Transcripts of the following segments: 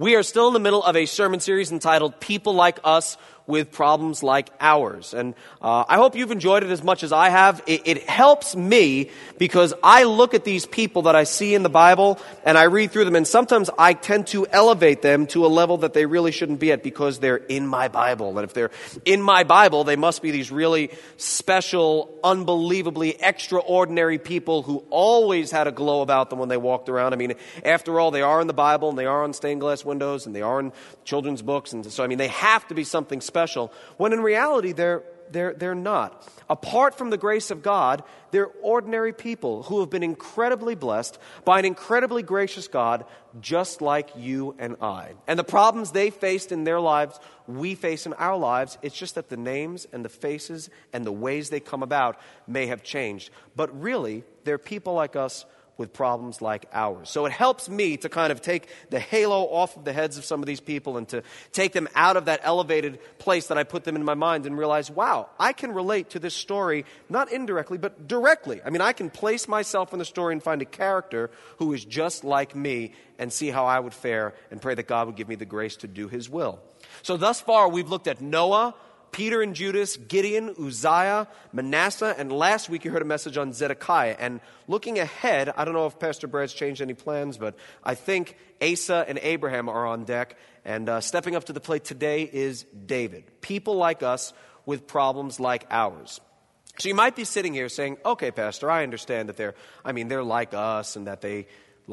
We are still in the middle of a sermon series entitled People Like Us with Problems Like Ours. And I hope you've enjoyed it as much as I have. It helps me because I look at these people that I see in the Bible and I read through them, and sometimes I tend to elevate them to a level that they really shouldn't be at because they're in my Bible. And if they're in my Bible, they must be these really special, unbelievably extraordinary people who always had a glow about them when they walked around. I mean, after all, they are in the Bible and they are on stained glass windows and they are in children's books. And so, I mean, they have to be something special, when in reality, they're not. Apart from the grace of God, they're ordinary people who have been incredibly blessed by an incredibly gracious God, just like you and I. And the problems they faced in their lives, we face in our lives. It's just that the names and the faces and the ways they come about may have changed. But really, they're people like us with problems like ours. So it helps me to kind of take the halo off of the heads of some of these people and to take them out of that elevated place that I put them in my mind and realize, wow, I can relate to this story, not indirectly, but directly. I mean, I can place myself in the story and find a character who is just like me and see how I would fare and pray that God would give me the grace to do His will. So thus far, we've looked at Noah, Peter and Judas, Gideon, Uzziah, Manasseh, and last week you heard a message on Zedekiah. And looking ahead, I don't know if Pastor Brad's changed any plans, but I think Asa and Abraham are on deck. And stepping up to the plate today is David. People like us with problems like ours. So you might be sitting here saying, okay, Pastor, I understand that they're like us and that they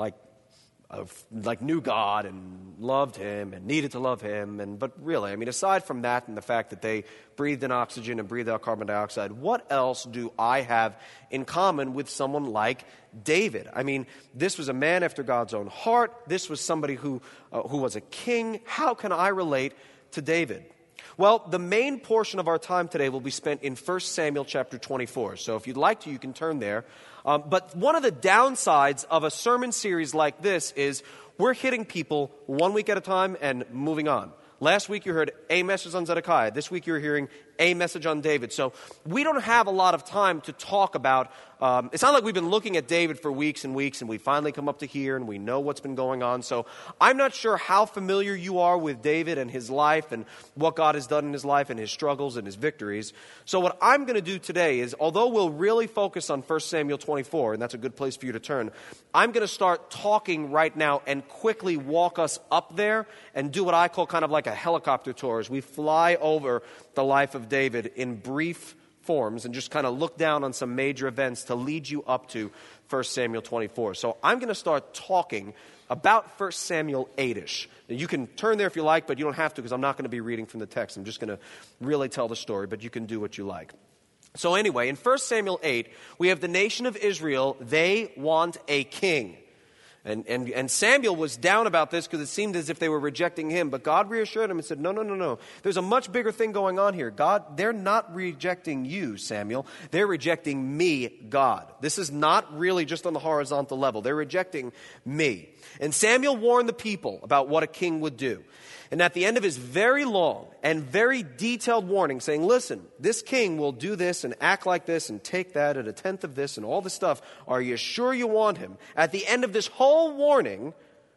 knew God and loved Him and needed to love Him. But really, I mean, aside from that and the fact that they breathed in oxygen and breathed out carbon dioxide, what else do I have in common with someone like David? I mean, this was a man after God's own heart. This was somebody who was a king. How can I relate to David? Well, the main portion of our time today will be spent in 1 Samuel chapter 24. So if you'd like to, you can turn there. But one of the downsides of a sermon series like this is we're hitting people 1 week at a time and moving on. Last week you heard a message on Zedekiah. This week you're hearing a message on David. So we don't have a lot of time to talk about. It's not like we've been looking at David for weeks and weeks and we finally come up to here and we know what's been going on. So I'm not sure how familiar you are with David and his life and what God has done in his life and his struggles and his victories. So what I'm going to do today is, although we'll really focus on 1 Samuel 24, and that's a good place for you to turn, I'm going to start talking right now and quickly walk us up there and do what I call kind of like a helicopter tour as we fly over the life of David in brief forms and just kind of look down on some major events to lead you up to 1 Samuel 24. So I'm going to start talking about 1 Samuel 8-ish. Now, you can turn there if you like, but you don't have to because I'm not going to be reading from the text. I'm just going to really tell the story, but you can do what you like. So anyway, in 1 Samuel 8, we have the nation of Israel. They want a king. And Samuel was down about this because it seemed as if they were rejecting him. But God reassured him and said, no. There's a much bigger thing going on here. God, they're not rejecting you, Samuel. They're rejecting me, God. This is not really just on the horizontal level. They're rejecting me. And Samuel warned the people about what a king would do. And at the end of his very long and very detailed warning saying, listen, this king will do this and act like this and take that at a tenth of this and all this stuff. Are you sure you want him? At the end of this whole warning,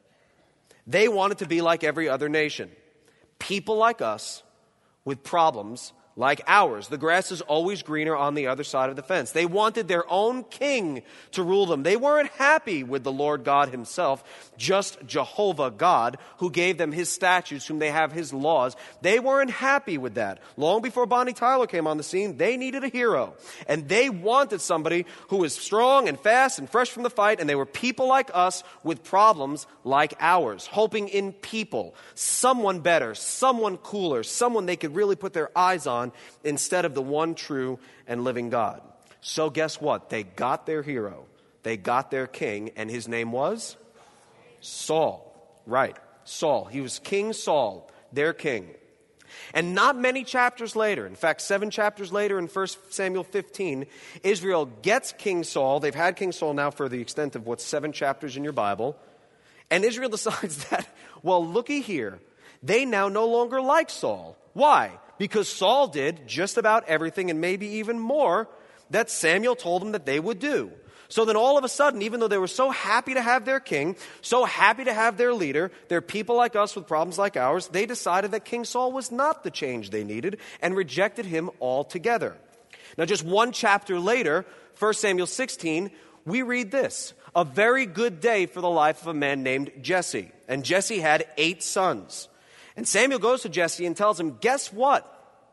they wanted to be like every other nation. People like us with problems like ours. The grass is always greener on the other side of the fence. They wanted their own king to rule them. They weren't happy with the Lord God Himself, just Jehovah God, who gave them His statutes, whom they have His laws. They weren't happy with that. Long before Bonnie Tyler came on the scene, they needed a hero. And they wanted somebody who was strong and fast and fresh from the fight, and they were people like us with problems like ours, hoping in people, someone better, someone cooler, someone they could really put their eyes on instead of the one true and living God. So guess what? They got their hero. They got their king, and his name was Saul. Right, Saul. He was King Saul, their king. And not many chapters later, in fact, 7 chapters later in 1 Samuel 15, Israel gets King Saul. They've had King Saul now for the extent of, 7 chapters in your Bible. And Israel decides that, well, looky here. They now no longer like Saul. Why? Because Saul did just about everything and maybe even more that Samuel told them that they would do. So then all of a sudden, even though they were so happy to have their king, so happy to have their leader, they're people like us with problems like ours, they decided that King Saul was not the change they needed and rejected him altogether. Now, just one chapter later, 1 Samuel 16, we read this: a very good day for the life of a man named Jesse. And Jesse had 8 sons. And Samuel goes to Jesse and tells him, guess what?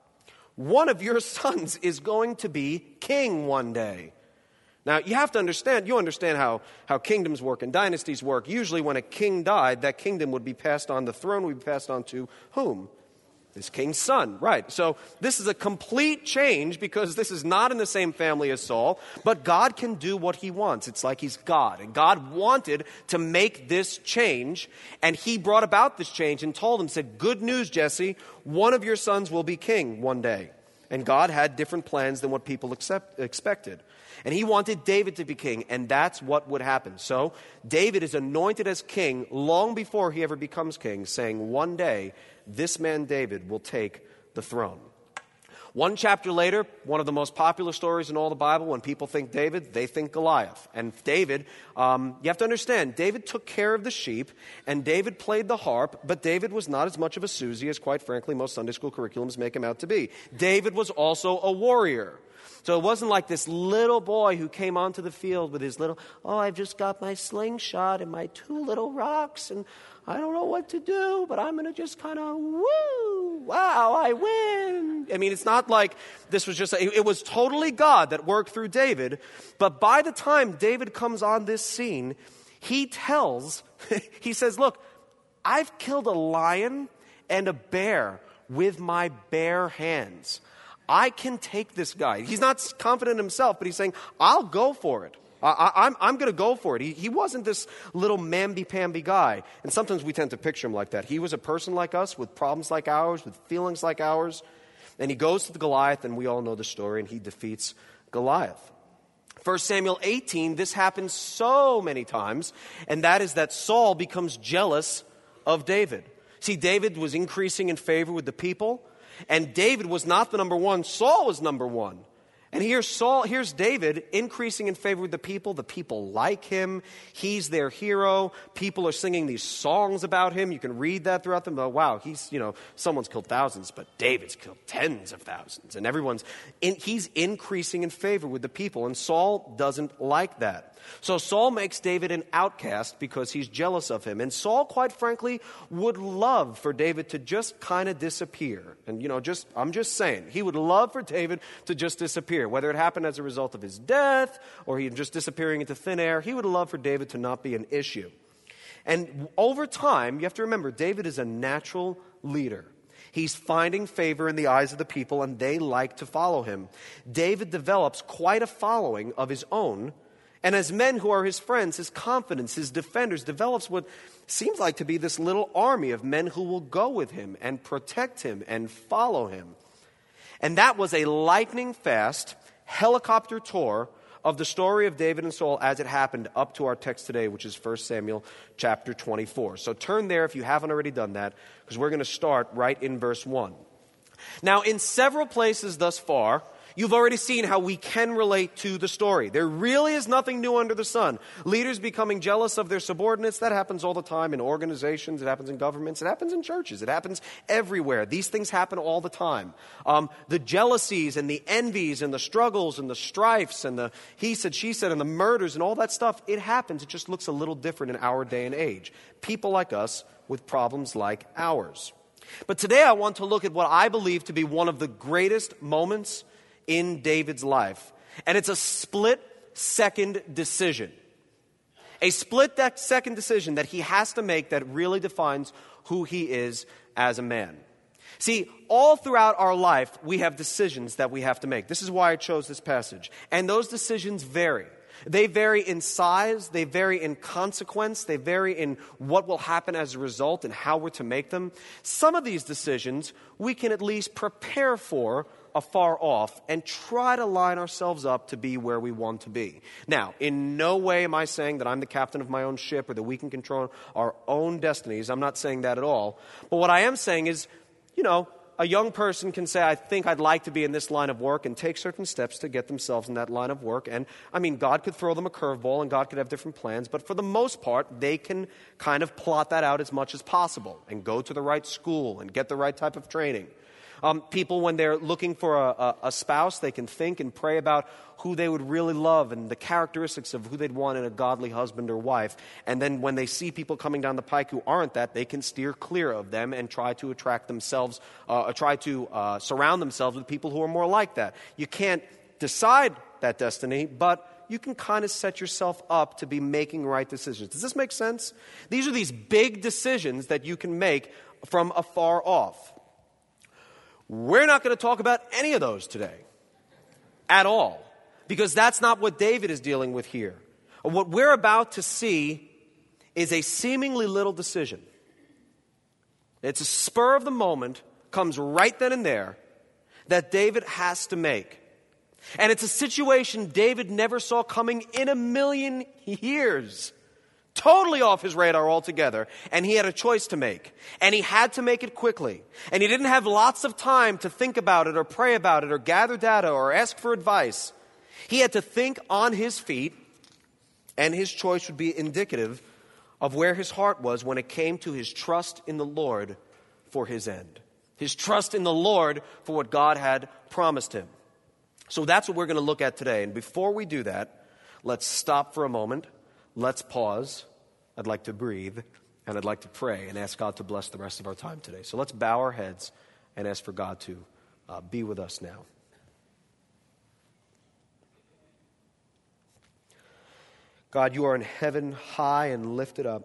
One of your sons is going to be king one day. Now, you have to understand, you understand how kingdoms work and dynasties work. Usually when a king died, that kingdom would be passed on, the throne would be passed on to whom? This king's son, right. So this is a complete change because this is not in the same family as Saul, but God can do what he wants. It's like he's God. And God wanted to make this change, and he brought about this change and told him, said, good news, Jesse, one of your sons will be king one day. And God had different plans than what people expected. And he wanted David to be king, and that's what would happen. So David is anointed as king long before he ever becomes king, saying one day this man David will take the throne. One chapter later, one of the most popular stories in all the Bible, when people think David, they think Goliath. And David, you have to understand, David took care of the sheep, and David played the harp, but David was not as much of a Susie as, quite frankly, most Sunday school curriculums make him out to be. David was also a warrior. So it wasn't like this little boy who came onto the field with his little, I've just got my slingshot and my 2 little rocks, and I don't know what to do, but I'm going to just kind of, woo, wow, I win. I mean, it's not like this was just, it was totally God that worked through David. But by the time David comes on this scene, he says, look, I've killed a lion and a bear with my bare hands. I can take this guy. He's not confident in himself, but he's saying, I'll go for it. I'm going to go for it. He wasn't this little mamby-pamby guy. And sometimes we tend to picture him like that. He was a person like us with problems like ours, with feelings like ours. And he goes to the Goliath, and we all know the story, and he defeats Goliath. 1 Samuel 18, this happens so many times, and that is that Saul becomes jealous of David. See, David was increasing in favor with the people, and David was not the number one. Saul was number one. And here's David increasing in favor with the people. The people like him. He's their hero. People are singing these songs about him. You can read that throughout them. Oh, wow, someone's killed thousands, but David's killed tens of thousands. And he's increasing in favor with the people. And Saul doesn't like that. So Saul makes David an outcast because he's jealous of him. And Saul, quite frankly, would love for David to just kind of disappear. And, I'm just saying, he would love for David to just disappear. Whether it happened as a result of his death or he just disappearing into thin air, he would love for David to not be an issue. And over time, you have to remember, David is a natural leader. He's finding favor in the eyes of the people, and they like to follow him. David develops quite a following of his own. And as men who are his friends, his confidence, his defenders, develops what seems like to be this little army of men who will go with him and protect him and follow him. And that was a lightning-fast helicopter tour of the story of David and Saul as it happened up to our text today, which is 1 Samuel chapter 24. So turn there if you haven't already done that, because we're going to start right in verse 1. Now, in several places thus far, you've already seen how we can relate to the story. There really is nothing new under the sun. Leaders becoming jealous of their subordinates, that happens all the time in organizations, it happens in governments, it happens in churches, it happens everywhere. These things happen all the time. The jealousies and the envies and the struggles and the strifes and the he said, she said, and the murders and all that stuff, it happens. It just looks a little different in our day and age. People like us with problems like ours. But today I want to look at what I believe to be one of the greatest moments in David's life. And it's a split-second decision. A split-second decision that he has to make that really defines who he is as a man. See, all throughout our life, we have decisions that we have to make. This is why I chose this passage. And those decisions vary. They vary in size, they vary in consequence, they vary in what will happen as a result and how we're to make them. Some of these decisions we can at least prepare for afar off and try to line ourselves up to be where we want to be. Now, in no way am I saying that I'm the captain of my own ship or that we can control our own destinies. I'm not saying that at all. But what I am saying is, a young person can say, I think I'd like to be in this line of work, and take certain steps to get themselves in that line of work. And, I mean, God could throw them a curveball and God could have different plans, but for the most part, they can kind of plot that out as much as possible and go to the right school and get the right type of training. People, when they're looking for a spouse, they can think and pray about who they would really love and the characteristics of who they'd want in a godly husband or wife. And then when they see people coming down the pike who aren't that, they can steer clear of them and try to attract themselves, surround themselves with people who are more like that. You can't decide that destiny, but you can kind of set yourself up to be making right decisions. Does this make sense? These are these big decisions that you can make from afar off. We're not going to talk about any of those today at all, because that's not what David is dealing with here. What we're about to see is a seemingly little decision. It's a spur of the moment, comes right then and there, that David has to make. And it's a situation David never saw coming in a million years. Totally off his radar altogether, and he had a choice to make. And he had to make it quickly. And he didn't have lots of time to think about it or pray about it or gather data or ask for advice. He had to think on his feet, and his choice would be indicative of where his heart was when it came to his trust in the Lord for his end. His trust in the Lord for what God had promised him. So that's what we're going to look at today. And before we do that, let's stop for a moment. Let's pause. I'd like to breathe, and I'd like to pray and ask God to bless the rest of our time today. So let's bow our heads and ask for God to be with us now. God, you are in heaven, high and lifted up.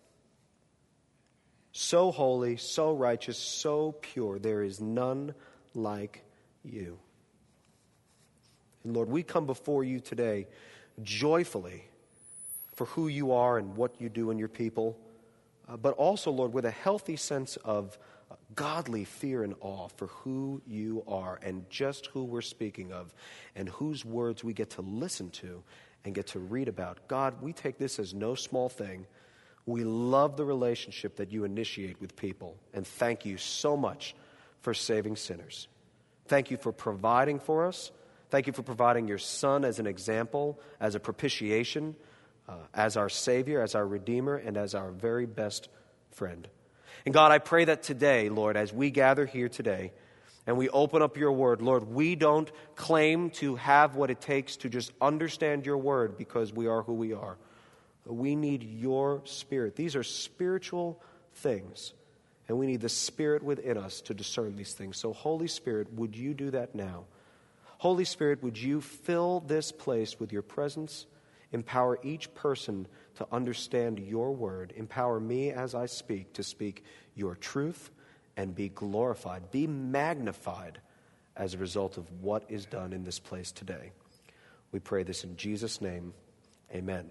So holy, so righteous, so pure. There is none like you. And Lord, we come before you today joyfully for who you are and what you do in your people, but also, Lord, with a healthy sense of godly fear and awe for who you are and just who we're speaking of and whose words we get to listen to and get to read about. God, we take this as no small thing. We love the relationship that you initiate with people, and thank you so much for saving sinners. Thank you for providing for us. Thank you for providing your Son as an example, as a propitiation, as our Savior, as our Redeemer, and as our very best friend. And God, I pray that today, Lord, as we gather here today and we open up your word, Lord, we don't claim to have what it takes to just understand your word because we are who we are. We need your Spirit. These are spiritual things, and we need the Spirit within us to discern these things. So, Holy Spirit, would you do that now? Holy Spirit, would you fill this place with your presence? Empower each person to understand your word. Empower me as I speak to speak your truth and be glorified, be magnified as a result of what is done in this place today. We pray this in Jesus' name. Amen.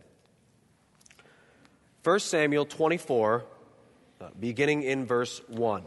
1 Samuel 24, beginning in verse 1.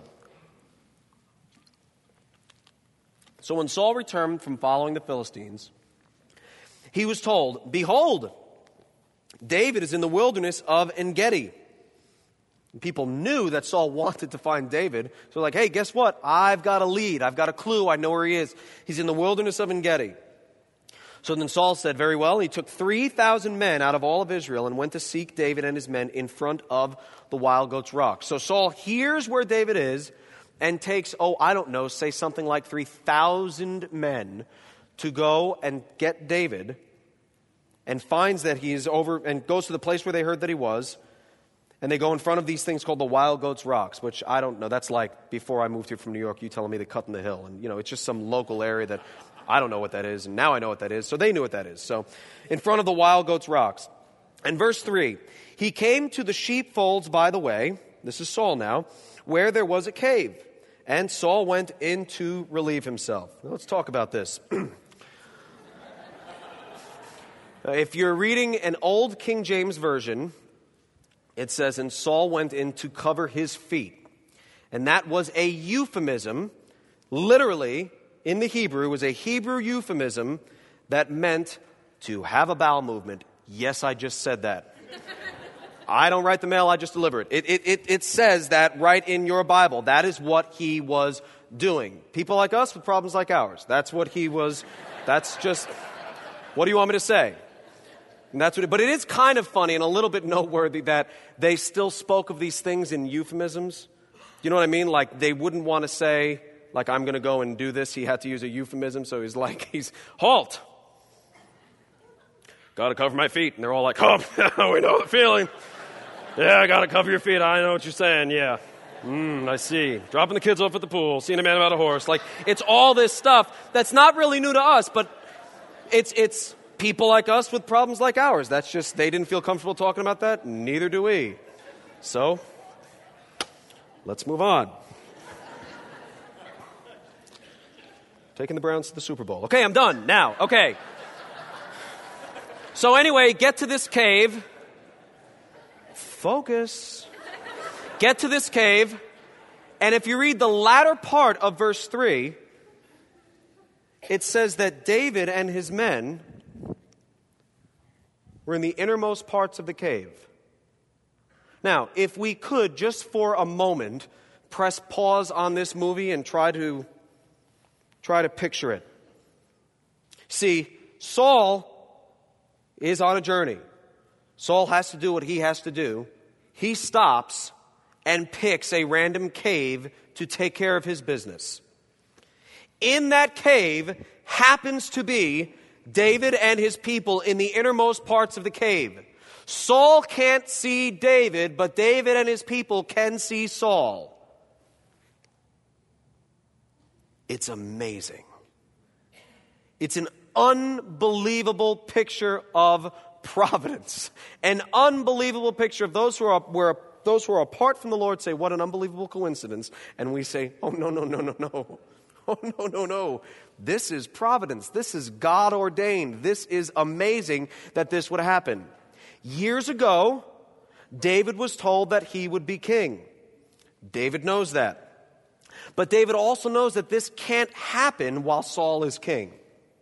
So when Saul returned from following the Philistines, he was told, "Behold, David is in the wilderness of En-Gedi." People knew that Saul wanted to find David. So like, hey, guess what? I've got a lead. I've got a clue. I know where he is. He's in the wilderness of En-Gedi. So then Saul said, very well. He took 3,000 men out of all of Israel and went to seek David and his men in front of the Wild Goats Rock. So Saul hears where David is and takes, say something like 3,000 men to go and get David, and finds that he is over and goes to the place where they heard that he was. And they go in front of these things called the Wild Goats Rocks, which I don't know. That's like before I moved here from New York, you telling me the Cut in the Hill. And, it's just some local area that I don't know what that is. And now I know what that is. So they knew what that is. So in front of the Wild Goats Rocks. And verse 3, he came to the sheepfolds by the way. This is Saul now, where there was a cave. And Saul went in to relieve himself. Now, let's talk about this. If you're reading an old King James Version, it says, and Saul went in to cover his feet. And that was a euphemism, literally, in the Hebrew, was a Hebrew euphemism that meant to have a bowel movement. Yes, I just said that. I don't write the mail, I just deliver it. It says that right in your Bible. That is what he was doing. People like us with problems like ours. That's what he was. That's just, what do you want me to say? And that's what. But it is kind of funny and a little bit noteworthy that they still spoke of these things in euphemisms. You know what I mean? Like they wouldn't want to say, like, I'm going to go and do this. He had to use a euphemism. So he's halt. Got to cover my feet. And they're all like, oh, we know the feeling. Yeah, I got to cover your feet. I know what you're saying. Yeah. I see. Dropping the kids off at the pool. Seeing a man about a horse. Like, it's all this stuff that's not really new to us, but it's people like us with problems like ours. That's just, they didn't feel comfortable talking about that. Neither do we. So, let's move on. Taking the Browns to the Super Bowl. Okay, I'm done now. Okay. So anyway, get to this cave. Focus. Get to this cave. And if you read the latter part of verse 3, it says that David and his men were in the innermost parts of the cave. Now, if we could, just for a moment, press pause on this movie and try to picture it. See, Saul is on a journey. Saul has to do what he has to do. He stops and picks a random cave to take care of his business. In that cave happens to be David and his people in the innermost parts of the cave. Saul can't see David, but David and his people can see Saul. It's amazing. It's an unbelievable picture of providence. An unbelievable picture of those who are apart from the Lord say, what an unbelievable coincidence. And we say, oh, no. Oh, no. This is providence. This is God ordained. This is amazing that this would happen. Years ago, David was told that he would be king. David knows that. But David also knows that this can't happen while Saul is king.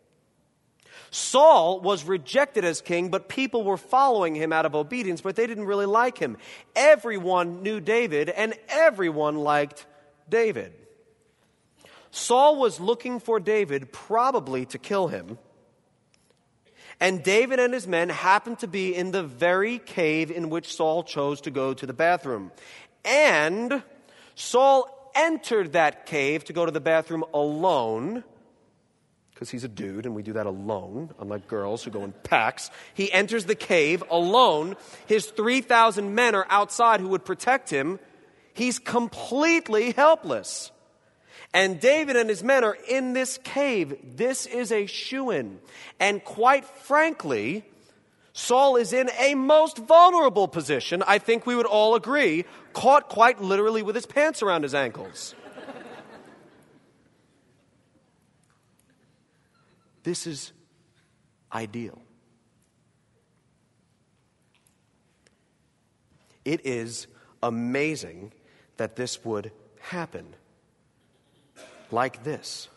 Saul was rejected as king, but people were following him out of obedience, but they didn't really like him. Everyone knew David, and everyone liked David. Saul was looking for David, probably to kill him. And David and his men happened to be in the very cave in which Saul chose to go to the bathroom. And Saul entered that cave to go to the bathroom alone, because he's a dude and we do that alone, unlike girls who go in packs. He enters the cave alone. His 3,000 men are outside who would protect him. He's completely helpless. And David and his men are in this cave. This is a shoo-in. And quite frankly, Saul is in a most vulnerable position, I think we would all agree, caught quite literally with his pants around his ankles. This is ideal. It is amazing that this would happen like this.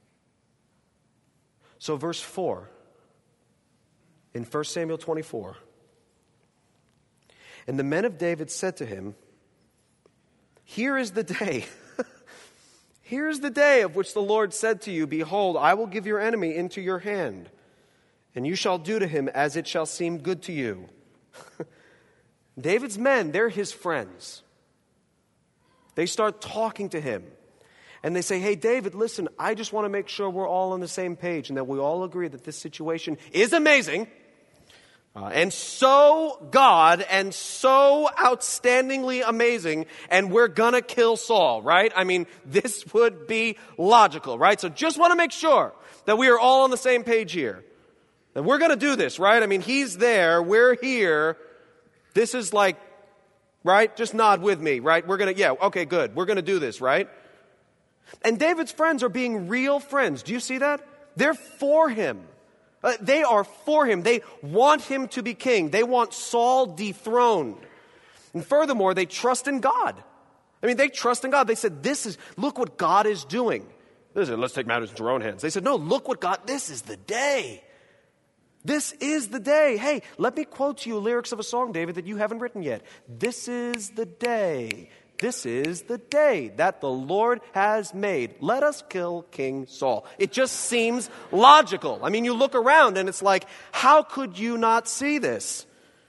So verse 4 in 1 Samuel 24. And the men of David said to him, here is the day. Here is the day of which the Lord said to you, behold, I will give your enemy into your hand, and you shall do to him as it shall seem good to you. David's men, they're his friends. They start talking to him. And they say, hey, David, listen, I just want to make sure we're all on the same page and that we all agree that this situation is amazing. And so God and so outstandingly amazing, and we're gonna kill Saul, right? I mean, this would be logical, right? So just want to make sure that we are all on the same page here. That we're gonna do this, right? I mean, he's there, we're here. This is like, right? Just nod with me, right? Okay, good. We're gonna do this, right? And David's friends are being real friends. Do you see that? They're for him. They are for him. They want him to be king. They want Saul dethroned. And furthermore, they trust in God. I mean, they trust in God. They said, look what God is doing. Listen, let's take matters into our own hands. They said, no, look what God, this is the day. This is the day. Hey, let me quote to you lyrics of a song, David, that you haven't written yet. This is the day. This is the day that the Lord has made. Let us kill King Saul. It just seems logical. I mean, you look around and it's like, how could you not see this?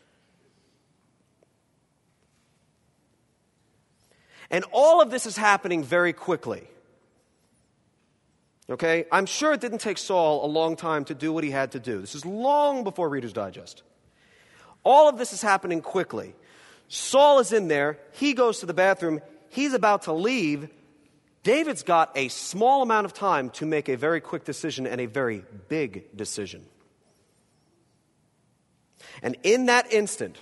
And all of this is happening very quickly. Okay? I'm sure it didn't take Saul a long time to do what he had to do. This is long before Reader's Digest. All of this is happening quickly. Saul is in there. He goes to the bathroom. He's about to leave. David's got a small amount of time to make a very quick decision and a very big decision. And in that instant,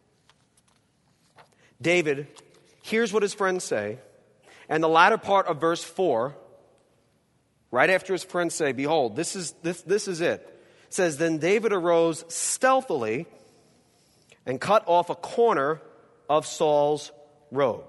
David hears what his friends say, and the latter part of verse 4, right after his friends say, behold, this is it. It says, then David arose stealthily and cut off a corner of Saul's robe.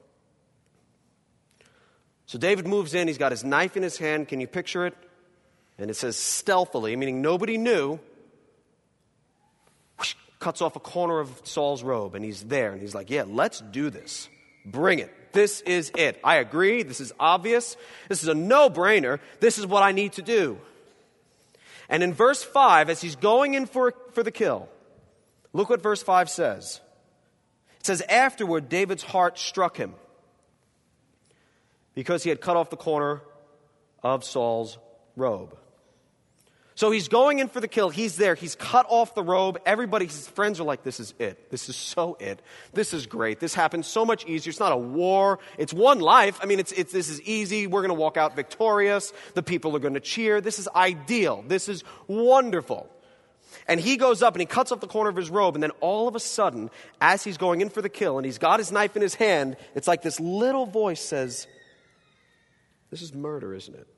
So David moves in. He's got his knife in his hand. Can you picture it? And it says stealthily, meaning nobody knew. Whoosh, cuts off a corner of Saul's robe, and he's there. And he's like, yeah, let's do this. Bring it. This is it. I agree. This is obvious. This is a no-brainer. This is what I need to do. And in verse 5, as he's going in for the kill, look what verse 5 says. It says, afterward, David's heart struck him because he had cut off the corner of Saul's robe. So he's going in for the kill. He's there. He's cut off the robe. Everybody, his friends are like, this is it. This is so it. This is great. This happens so much easier. It's not a war. It's one life. I mean, this is easy. We're going to walk out victorious. The people are going to cheer. This is ideal. This is wonderful. And he goes up and he cuts off the corner of his robe. And then all of a sudden, as he's going in for the kill and he's got his knife in his hand, it's like this little voice says, this is murder, isn't it?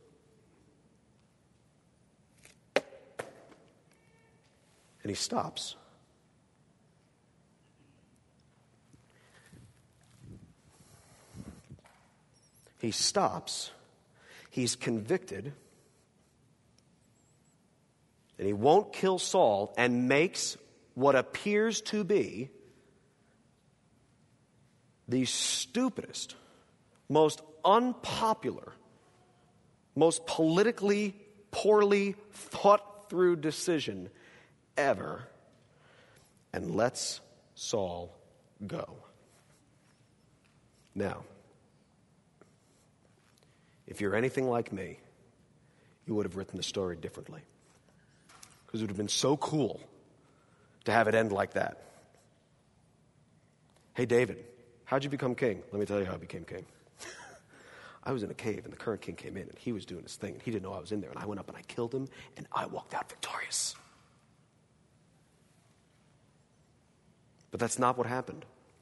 And he stops. He stops. He's convicted. And he won't kill Saul and makes what appears to be the stupidest, most unpopular, most politically poorly thought through decision ever, and lets Saul go. Now, if you're anything like me, you would have written the story differently. Because it would have been so cool to have it end like that. Hey, David, how'd you become king? Let me tell you how I became king. I was in a cave, and the current king came in, and he was doing his thing, and he didn't know I was in there, and I went up and I killed him, and I walked out victorious. But that's not what happened.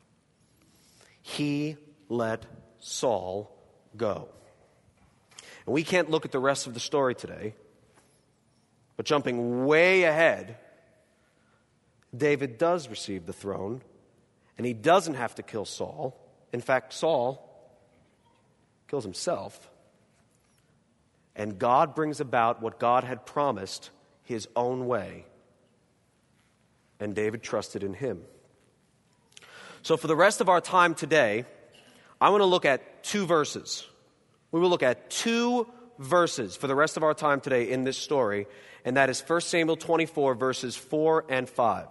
He let Saul go. And we can't look at the rest of the story today, but jumping way ahead, David does receive the throne, and he doesn't have to kill Saul. In fact, Saul kills himself, and God brings about what God had promised his own way, and David trusted in him. So for the rest of our time today, I want to look at 2 verses. We will look at 2 verses for the rest of our time today in this story, and that is 1 Samuel 24, verses 4 and 5.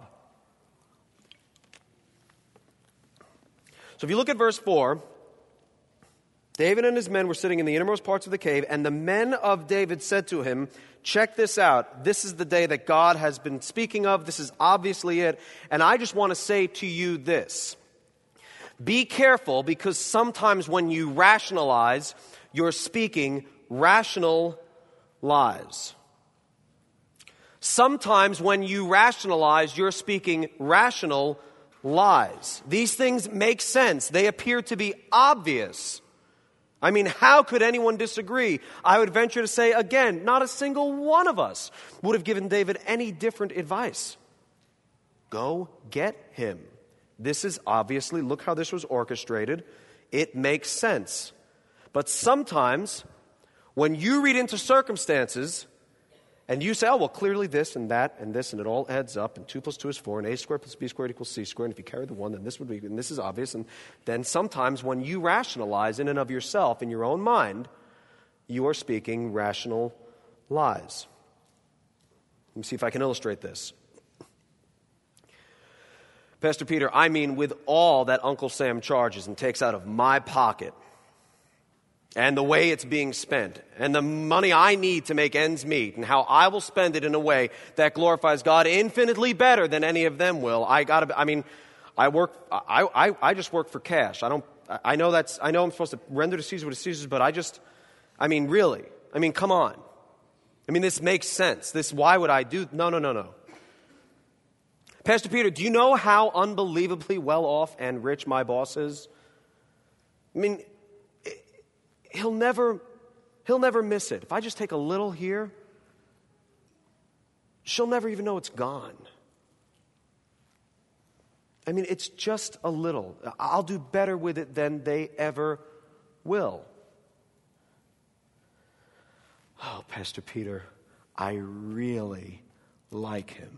So if you look at verse 4, David and his men were sitting in the innermost parts of the cave, and the men of David said to him, check this out. This is the day that God has been speaking of. This is obviously it. And I just want to say to you this. Be careful, because sometimes when you rationalize, you're speaking rational lies. Sometimes when you rationalize, you're speaking rational lies. These things make sense. They appear to be obvious. I mean, how could anyone disagree? I would venture to say, again, not a single one of us would have given David any different advice. Go get him. This is obviously, look how this was orchestrated. It makes sense. But sometimes, when you read into circumstances And you say, oh, well, clearly this and that and this, and it all adds up, and 2 plus 2 is 4, and a squared plus b squared equals c squared, and if you carry the 1, then this would be, and this is obvious. And then sometimes when you rationalize in and of yourself, in your own mind, you are speaking rational lies. Let me see if I can illustrate this. Pastor Peter, I mean with all that Uncle Sam charges and takes out of my pocket, and the way it's being spent, and the money I need to make ends meet, and how I will spend it in a way that glorifies God infinitely better than any of them will. I just work for cash. I know I'm supposed to render to Caesar what is Caesar's, but really. Come on. This makes sense. Why would I do? No. Pastor Peter, do you know how unbelievably well off and rich my boss is? He'll never miss it. If I just take a little here, she'll never even know it's gone. It's just a little. I'll do better with it than they ever will. Oh, Pastor Peter, I really like him.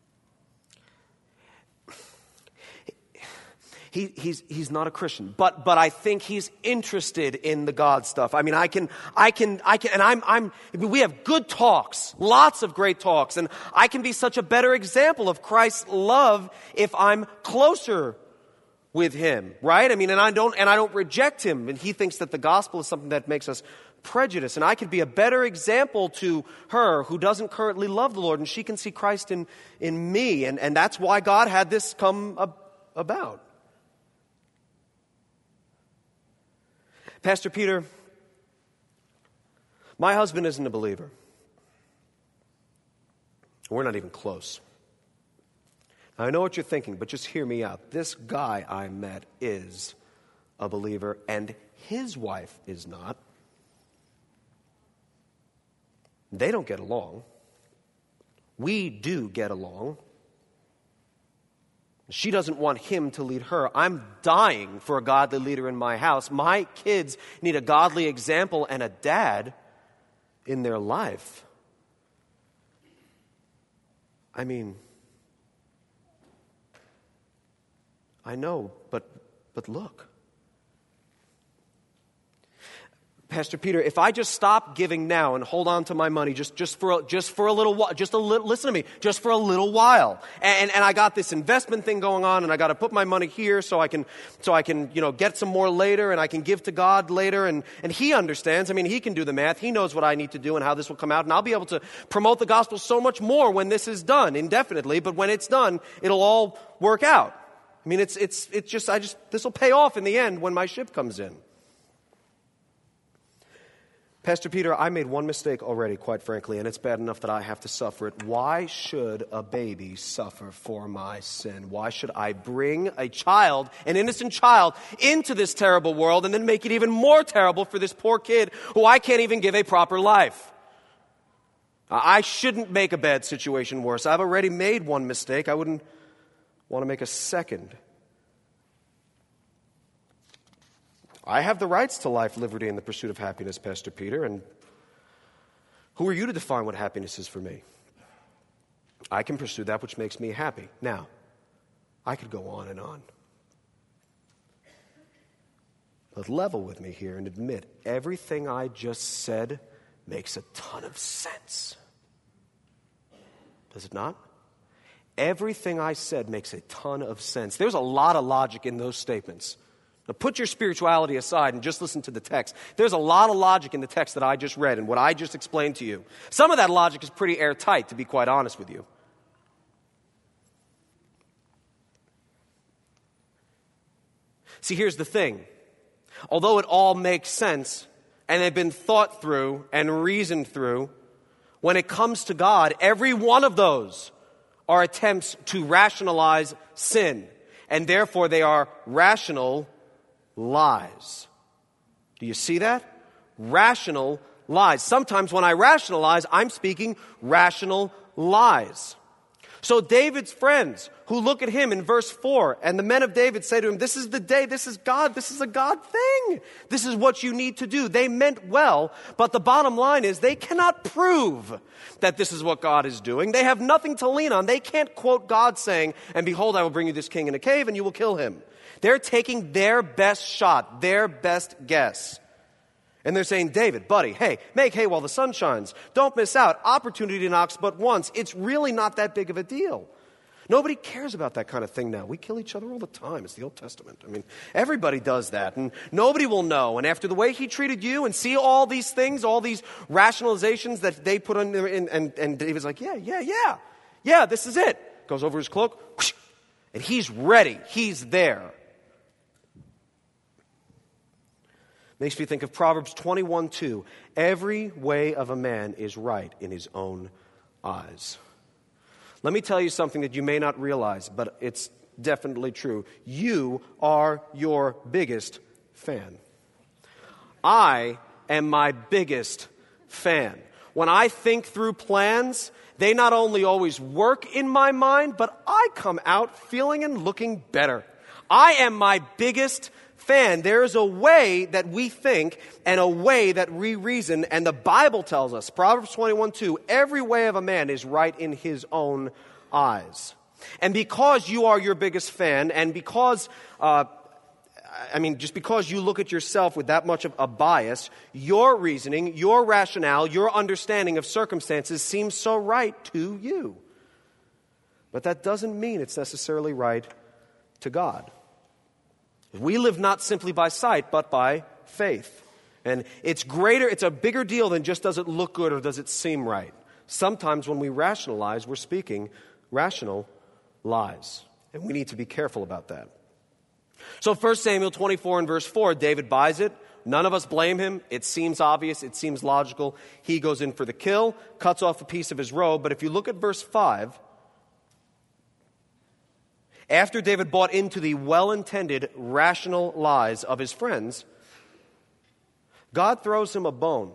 He's not a Christian, but I think he's interested in the God stuff. We have good talks, lots of great talks, and I can be such a better example of Christ's love if I'm closer with him, right? And I don't reject him, and he thinks that the gospel is something that makes us prejudiced, and I could be a better example to her who doesn't currently love the Lord, and she can see Christ in me, and that's why God had this come about. Pastor Peter, my husband isn't a believer. We're not even close. Now, I know what you're thinking, but just hear me out. This guy I met is a believer, and his wife is not. They don't get along. We do get along. She doesn't want him to lead her. I'm dying for a godly leader in my house. My kids need a godly example and a dad in their life. I know, but look. Pastor Peter, if I just stop giving now and hold on to my money just for a little while, listen to me, just for a little while, and I got this investment thing going on, and I got to put my money here so I can get some more later, and I can give to God later, and he understands. He can do the math. He knows what I need to do and how this will come out, and I'll be able to promote the gospel so much more when this is done indefinitely. But when it's done, it'll all work out. This will pay off in the end when my ship comes in. Pastor Peter, I made one mistake already, quite frankly, and it's bad enough that I have to suffer it. Why should a baby suffer for my sin? Why should I bring a child, an innocent child, into this terrible world and then make it even more terrible for this poor kid who I can't even give a proper life? I shouldn't make a bad situation worse. I've already made one mistake. I wouldn't want to make a second. I have the rights to life, liberty, and the pursuit of happiness, Pastor Peter, and who are you to define what happiness is for me? I can pursue that which makes me happy. Now, I could go on and on. But level with me here and admit everything I just said makes a ton of sense. Does it not? Everything I said makes a ton of sense. There's a lot of logic in those statements. Now put your spirituality aside and just listen to the text. There's a lot of logic in the text that I just read and what I just explained to you. Some of that logic is pretty airtight, to be quite honest with you. See, here's the thing. Although it all makes sense and they've been thought through and reasoned through, when it comes to God, every one of those are attempts to rationalize sin, and therefore they are rational lies. Do you see that? Rational lies. Sometimes when I rationalize, I'm speaking rational lies. So David's friends who look at him in verse 4, and the men of David say to him, this is the day, this is God, this is a God thing. This is what you need to do. They meant well, but the bottom line is they cannot prove that this is what God is doing. They have nothing to lean on. They can't quote God saying, and behold, I will bring you this king in a cave and you will kill him. They're taking their best shot, their best guess. And they're saying, David, buddy, hey, make hay while the sun shines. Don't miss out. Opportunity knocks but once. It's really not that big of a deal. Nobody cares about that kind of thing now. We kill each other all the time. It's the Old Testament. I mean, everybody does that, and nobody will know. And after the way he treated you and see all these things, all these rationalizations that they put on there, and David's like, yeah, this is it. Goes over his cloak, whoosh, and he's ready. He's there. Makes me think of Proverbs 21:2. Every way of a man is right in his own eyes. Let me tell you something that you may not realize, but it's definitely true. You are your biggest fan. I am my biggest fan. When I think through plans, they not only always work in my mind, but I come out feeling and looking better. I am my biggest fan. There is a way that we think and a way that we reason, and the Bible tells us, Proverbs 21:2, every way of a man is right in his own eyes. And because you are your biggest fan, and because, just because you look at yourself with that much of a bias, your reasoning, your rationale, your understanding of circumstances seems so right to you. But that doesn't mean it's necessarily right to God. We live not simply by sight, but by faith. And it's a bigger deal than just does it look good or does it seem right. Sometimes when we rationalize, we're speaking rational lies. And we need to be careful about that. So 1 Samuel 24 and verse 4, David buys it. None of us blame him. It seems obvious. It seems logical. He goes in for the kill, cuts off a piece of his robe. But if you look at verse 5, after David bought into the well-intended, rational lies of his friends, God throws him a bone.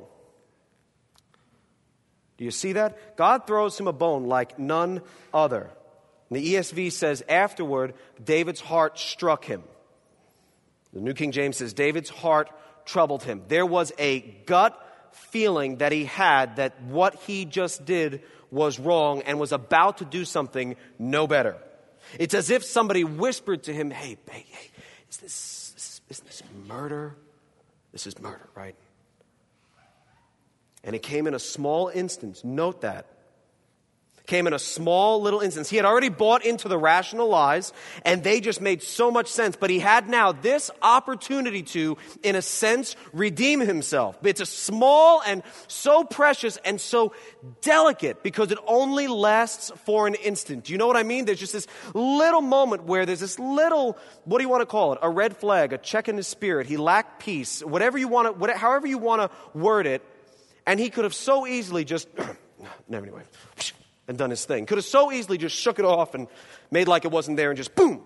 Do you see that? God throws him a bone like none other. And the ESV says, afterward, David's heart struck him. The New King James says, David's heart troubled him. There was a gut feeling that he had that what he just did was wrong and was about to do something no better. It's as if somebody whispered to him, hey, is this murder? This is murder, right? And it came in a small instance. Note that. Came in a small little instance. He had already bought into the rational lies, and they just made so much sense. But he had now this opportunity to, in a sense, redeem himself. It's a small and so precious and so delicate because it only lasts for an instant. Do you know what I mean? There's just this little moment where there's this little, what do you want to call it? A red flag, a check in his spirit. He lacked peace, however you want to word it. And he could have so easily just, anyway, and done his thing. Could have so easily just shook it off and made like it wasn't there and just boom.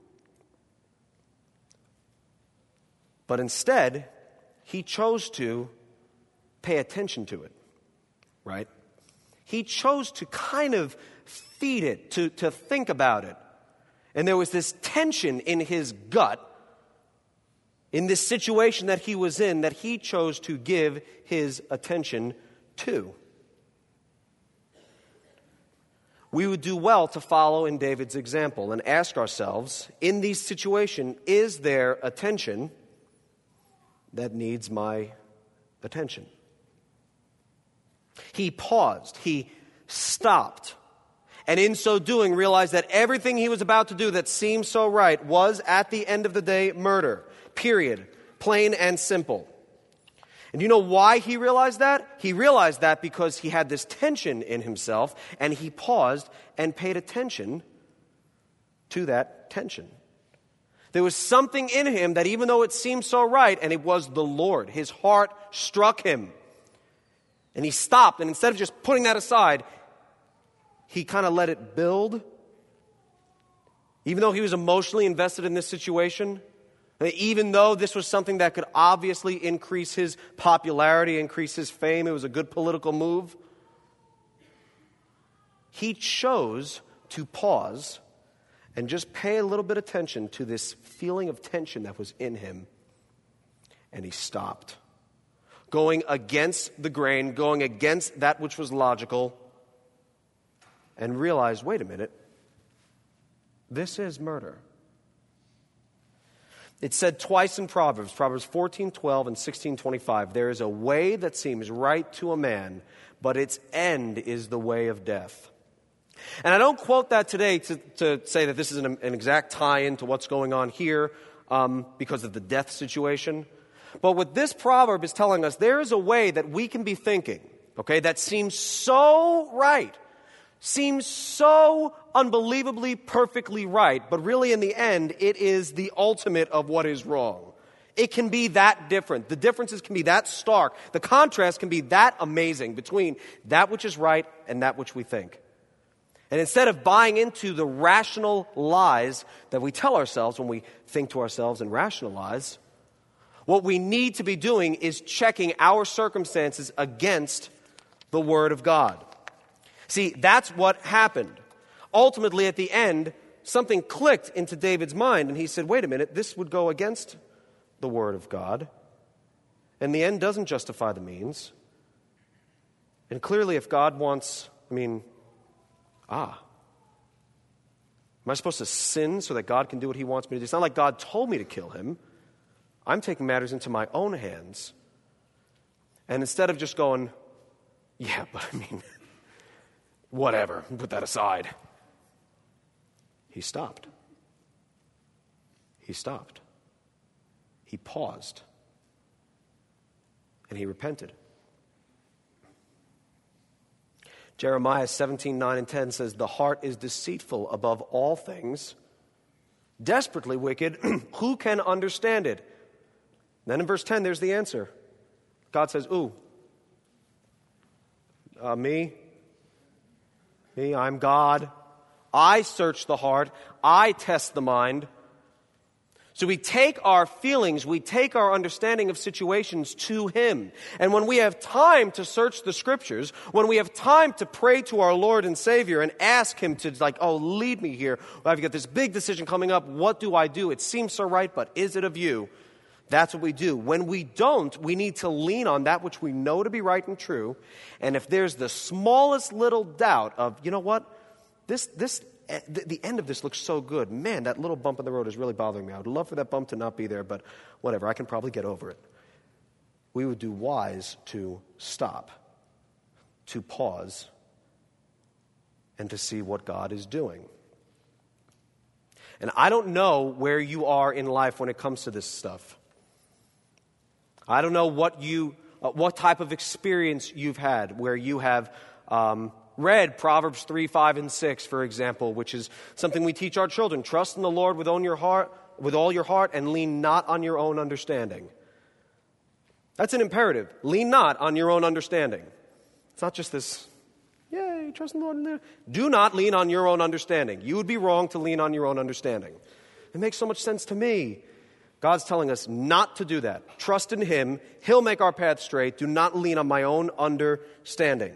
But instead, he chose to pay attention to it, right? He chose to kind of feed it, to think about it. And there was this tension in his gut, in this situation that he was in, that he chose to give his attention to. We would do well to follow in David's example and ask ourselves, in these situations, is there a tension that needs my attention? He paused. He stopped. And in so doing, realized that everything he was about to do that seemed so right was, at the end of the day, murder. Period. Plain and simple. And you know why he realized that? He realized that because he had this tension in himself, and he paused and paid attention to that tension. There was something in him that even though it seemed so right, and it was the Lord, his heart struck him. And he stopped, and instead of just putting that aside, he kind of let it build. Even though he was emotionally invested in this situation, even though this was something that could obviously increase his popularity, increase his fame, it was a good political move, he chose to pause and just pay a little bit of attention to this feeling of tension that was in him. And he stopped. Going against the grain, going against that which was logical, and realized, wait a minute, this is murder. It's said twice in Proverbs 14:12 and 16:25, there is a way that seems right to a man, but its end is the way of death. And I don't quote that today to say that this is an exact tie-in to what's going on here because of the death situation. But what this proverb is telling us, there is a way that we can be thinking, okay, that seems so right, seems so unbelievably perfectly right, but really in the end, it is the ultimate of what is wrong. It can be that different. The differences can be that stark. The contrast can be that amazing between that which is right and that which we think. And instead of buying into the rational lies that we tell ourselves when we think to ourselves and rationalize, what we need to be doing is checking our circumstances against the Word of God. See, that's what happened. Ultimately, at the end, something clicked into David's mind, and he said, wait a minute, this would go against the Word of God. And the end doesn't justify the means. And clearly, if God wants, am I supposed to sin so that God can do what he wants me to do? It's not like God told me to kill him. I'm taking matters into my own hands. And instead of just going, yeah, but whatever, put that aside. He stopped. He stopped. He paused. And he repented. Jeremiah 17:9 and 10 says, the heart is deceitful above all things, desperately wicked. Who can understand it? Then in verse 10, there's the answer. God says, me, I'm God. I search the heart. I test the mind. So we take our feelings, we take our understanding of situations to Him. And when we have time to search the Scriptures, when we have time to pray to our Lord and Savior and ask Him to lead me here. I've got this big decision coming up. What do I do? It seems so right, but is it of you? That's what we do. When we don't, we need to lean on that which we know to be right and true. And if there's the smallest little doubt of, you know what, the end of this looks so good. Man, that little bump in the road is really bothering me. I would love for that bump to not be there, but whatever, I can probably get over it. We would do wise to stop, to pause, and to see what God is doing. And I don't know where you are in life when it comes to this stuff. I don't know what type of experience you've had where you have read Proverbs 3, 5, and 6, for example, which is something we teach our children. Trust in the Lord with all your heart, and lean not on your own understanding. That's an imperative. Lean not on your own understanding. It's not just this, yay, trust in the Lord. Do not lean on your own understanding. You would be wrong to lean on your own understanding. It makes so much sense to me. God's telling us not to do that. Trust in Him. He'll make our path straight. Do not lean on my own understanding.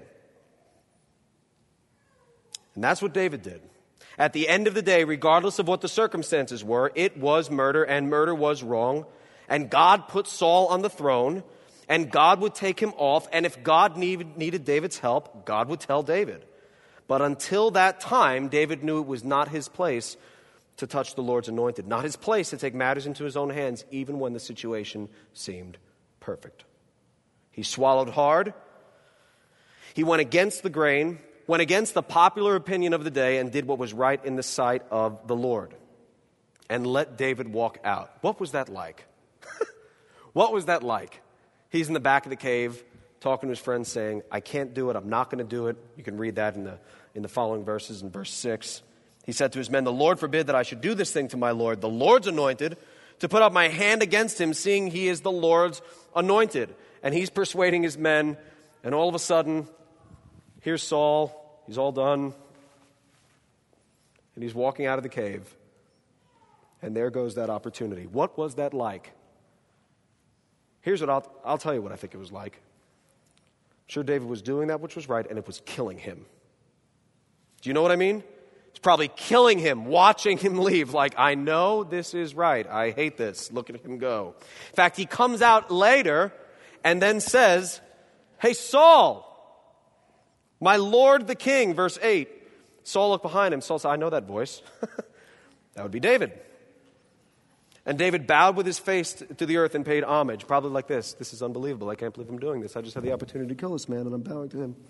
And that's what David did. At the end of the day, regardless of what the circumstances were, it was murder, and murder was wrong. And God put Saul on the throne, and God would take him off. And if God needed David's help, God would tell David. But until that time, David knew it was not his place to touch the Lord's anointed, not his place to take matters into his own hands, even when the situation seemed perfect. He swallowed hard. He went against the grain, went against the popular opinion of the day, and did what was right in the sight of the Lord, and let David walk out. What was that like? What was that like? He's in the back of the cave talking to his friends saying, I can't do it, I'm not going to do it. You can read that in the following verses in verse 6. He said to his men, the Lord forbid that I should do this thing to my Lord, the Lord's anointed, to put up my hand against him, seeing he is the Lord's anointed. And he's persuading his men, and all of a sudden, here's Saul. He's all done. And he's walking out of the cave. And there goes that opportunity. What was that like? Here's what I'll tell you what I think it was like. I'm sure David was doing that which was right, and it was killing him. Do you know what I mean? He's probably killing him, watching him leave. Like, I know this is right. I hate this. Look at him go. In fact, he comes out later and then says, hey, Saul, my Lord the King, verse 8. Saul looked behind him. Saul said, I know that voice. That would be David. And David bowed with his face to the earth and paid homage, probably like this. This is unbelievable. I can't believe I'm doing this. I just had the opportunity to kill this man, and I'm bowing to him.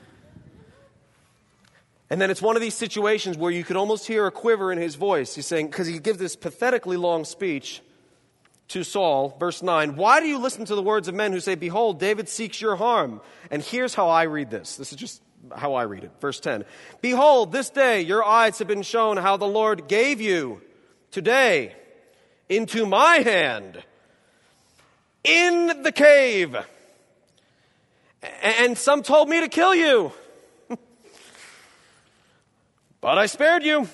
And then it's one of these situations where you could almost hear a quiver in his voice. He's saying, because he gives this pathetically long speech to Saul, verse 9, why do you listen to the words of men who say, behold, David seeks your harm? And here's how I read this. This is just how I read it. Verse 10, behold, this day your eyes have been shown how the Lord gave you today into my hand in the cave. And some told me to kill you. But I spared you.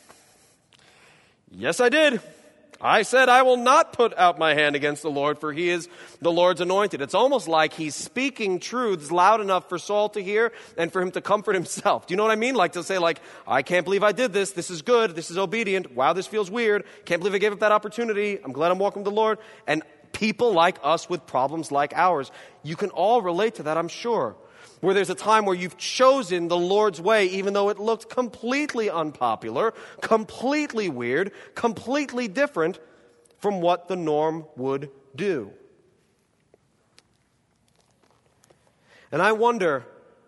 Yes, I did. I said, I will not put out my hand against the Lord, for he is the Lord's anointed. It's almost like he's speaking truths loud enough for Saul to hear and for him to comfort himself. Do you know what I mean? Like to say, like, I can't believe I did this. This is good. This is obedient. Wow, this feels weird. Can't believe I gave up that opportunity. I'm glad I'm walking with the Lord. And people like us with problems like ours, you can all relate to that, I'm sure. Where there's a time where you've chosen the Lord's way, even though it looked completely unpopular, completely weird, completely different from what the norm would do. And I wonder,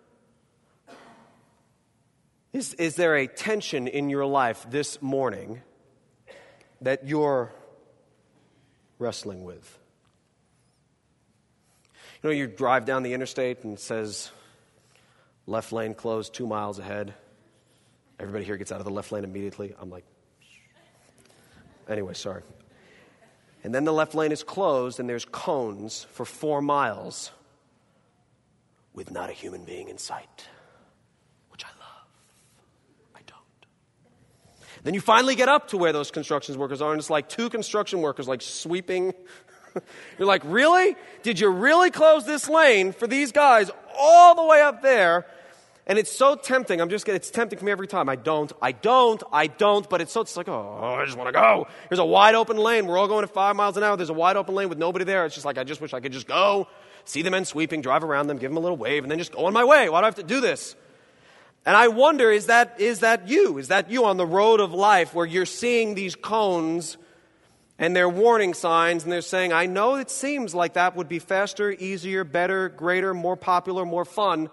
is there a tension in your life this morning that you're wrestling with? You know, you drive down the interstate and it says, left lane closed 2 miles ahead. Everybody here gets out of the left lane immediately. I'm like, anyway, sorry. And then the left lane is closed and there's cones for 4 miles with not a human being in sight, which I love. I don't. Then you finally get up to where those construction workers are, and it's like 2 construction workers like sweeping. You're like, really? Did you really close this lane for these guys all the way up there? And it's so tempting. It's tempting for me every time. I don't. But it's like, oh, I just want to go. There's a wide open lane. We're all going at 5 miles an hour. There's a wide open lane with nobody there. It's just like, I just wish I could just go, see the men sweeping, drive around them, give them a little wave, and then just go on my way. Why do I have to do this? And I wonder, is that you? Is that you on the road of life where you're seeing these cones and they're warning signs and they're saying, I know it seems like that would be faster, easier, better, greater, more popular, more fun,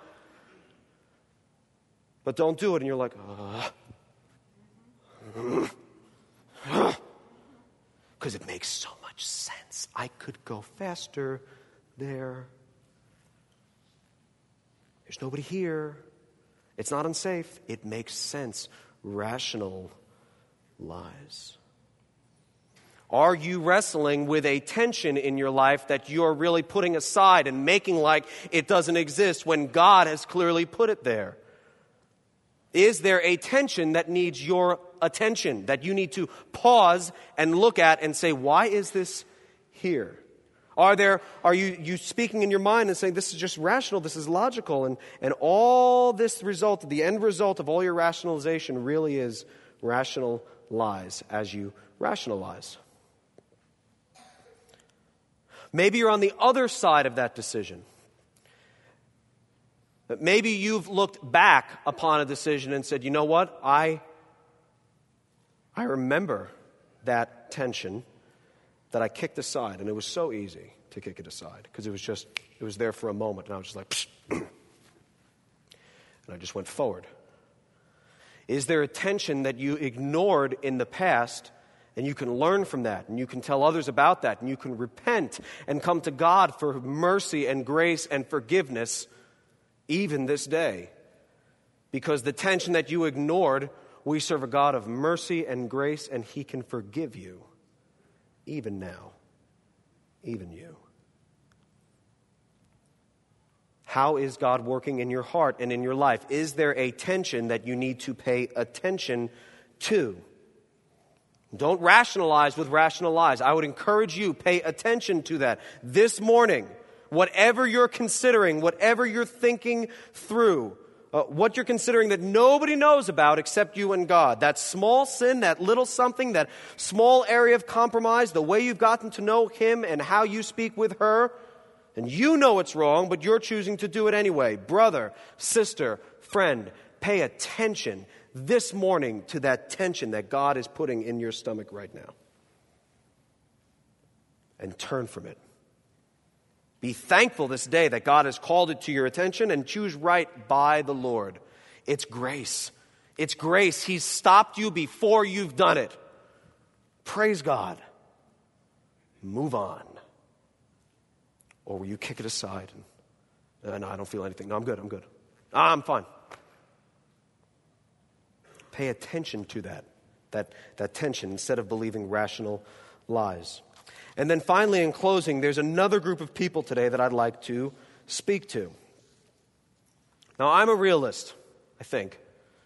but don't do it. And you're like, because it makes so much sense. I could go faster there. There's nobody here. It's not unsafe. It makes sense. Rational lies. Are you wrestling with a tension in your life that you're really putting aside and making like it doesn't exist when God has clearly put it there? Is there a tension that needs your attention, that you need to pause and look at and say, why is this here? Are you speaking in your mind and saying, this is just rational, this is logical, and all this result, the end result of all your rationalization really is rational lies as you rationalize? Maybe you're on the other side of that decision. Maybe you've looked back upon a decision and said, you know what, I remember that tension that I kicked aside, and it was so easy to kick it aside because it was there for a moment, and I was just like, psh, and I just went forward. Is there a tension that you ignored in the past, and you can learn from that, and you can tell others about that, and you can repent and come to God for mercy and grace and forgiveness even this day? Because the tension that you ignored, we serve a God of mercy and grace, and He can forgive you even now, even you. How is God working in your heart and in your life? Is there a tension that you need to pay attention to? Don't rationalize with rational lies. I would encourage you, pay attention to that this morning. Whatever you're considering, whatever you're thinking through, what you're considering that nobody knows about except you and God. That small sin, that little something, that small area of compromise, the way you've gotten to know him and how you speak with her, and you know it's wrong, but you're choosing to do it anyway. Brother, sister, friend, pay attention this morning to that tension that God is putting in your stomach right now. And turn from it. Be thankful this day that God has called it to your attention, and choose right by the Lord. It's grace. It's grace. He's stopped you before you've done it. Praise God. Move on. Or will you kick it aside? No, I don't feel anything. No, I'm good. I'm fine. Pay attention to that tension instead of believing rational lies. And then finally, in closing, there's another group of people today that I'd like to speak to. Now, I'm a realist, I think.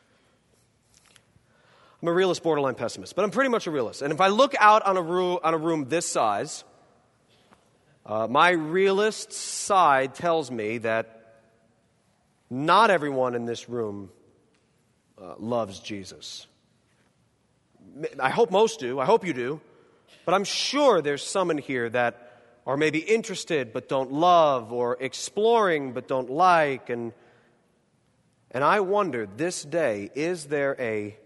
I'm a realist, borderline pessimist, but I'm pretty much a realist. And if I look out on a room this size, my realist side tells me that not everyone in this room loves Jesus. I hope most do. I hope you do. But I'm sure there's some in here that are maybe interested but don't love, or exploring but don't like. And I wonder this day, is there a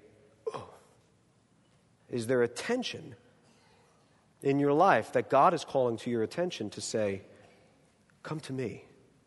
tension in your life that God is calling to your attention to say, come to me.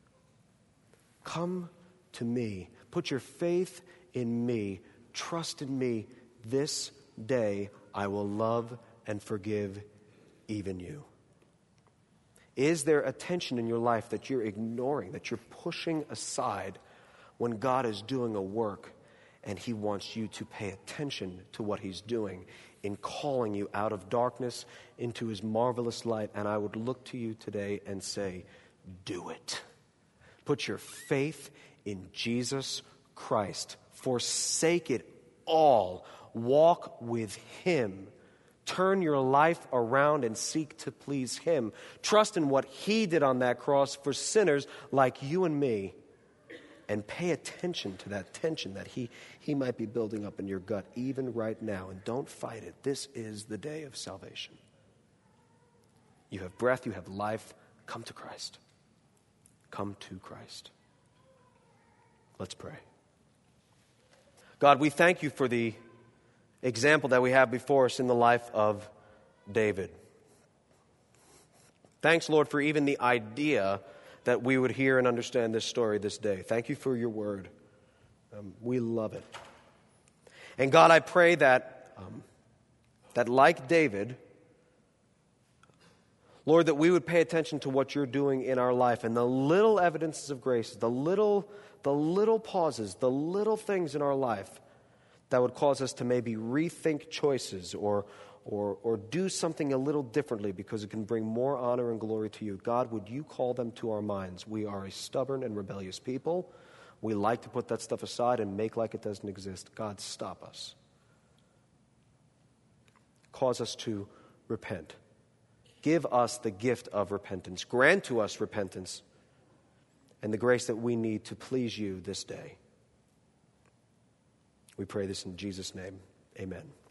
Come to me. Put your faith in me. Trust in me. This day I will love and forgive even you. Is there a tension in your life that you're ignoring, that you're pushing aside when God is doing a work and he wants you to pay attention to what he's doing in calling you out of darkness into his marvelous light? And I would look to you today and say, do it. Put your faith in Jesus Christ. Forsake it all. Walk with him. Turn your life around and seek to please him. Trust in what he did on that cross for sinners like you and me. And pay attention to that tension that he might be building up in your gut even right now. And don't fight it. This is the day of salvation. You have breath, you have life. Come to Christ. Come to Christ. Let's pray. God, we thank you for the example that we have before us in the life of David. Thanks, Lord, for even the idea that we would hear and understand this story this day. Thank you for your word. We love it. And God, I pray that like David, Lord, that we would pay attention to what you're doing in our life and the little evidences of grace, the little pauses, the little things in our life that would cause us to maybe rethink choices or do something a little differently because it can bring more honor and glory to you. God, would you call them to our minds? We are a stubborn and rebellious people. We like to put that stuff aside and make like it doesn't exist. God, stop us. Cause us to repent. Give us the gift of repentance. Grant to us repentance and the grace that we need to please you this day. We pray this in Jesus' name. Amen.